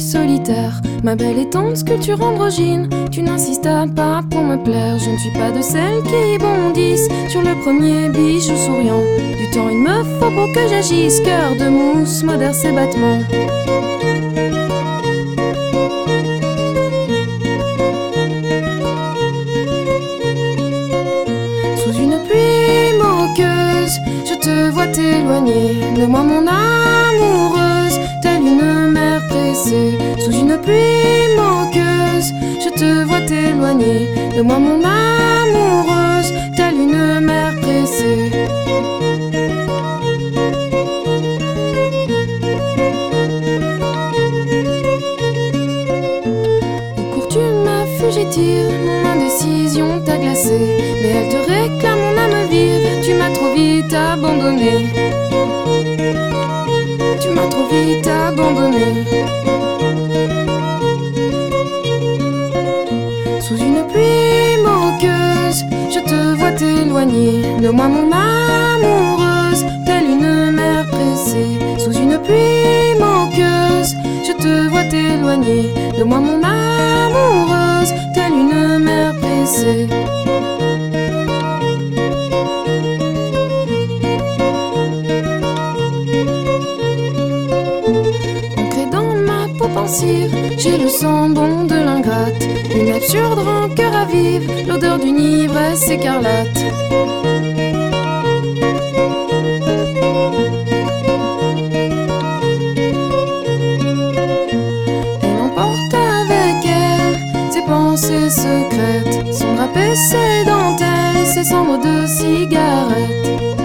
solitaire. Ma belle et tendre sculpture androgyne, tu n'insistes pas pour me plaire. Je ne suis pas de celles qui bondissent sur le premier bijou souriant. Du temps il me faut pour que j'agisse, cœur de mousse modère ses battements. Sous une pluie moqueuse, je te vois t'éloigner de moi mon amoureuse, telle une mer pressée. Sous une pluie moqueuse, je te vois t'éloigner de moi mon amoureuse, telle une mer pressée. Où cours-tu ma fugitive, mon indécision t'a glacée, mais elle te réclame mon âme vive, tu m'as trop vite abandonné. Tu m'as trop vite abandonné. Sous une pluie moqueuse, je te vois t'éloigner de moi mon amoureuse, telle une mer pressée. Sous une pluie moqueuse, je te vois t'éloigner de moi mon amoureuse, telle une mer pressée. J'ai le sang bon de l'ingrate, une absurde rancœur ravive l'odeur d'une ivresse écarlate. Elle emporte avec elle ses pensées secrètes, son drap et ses dentelles, ses cendres de cigarettes.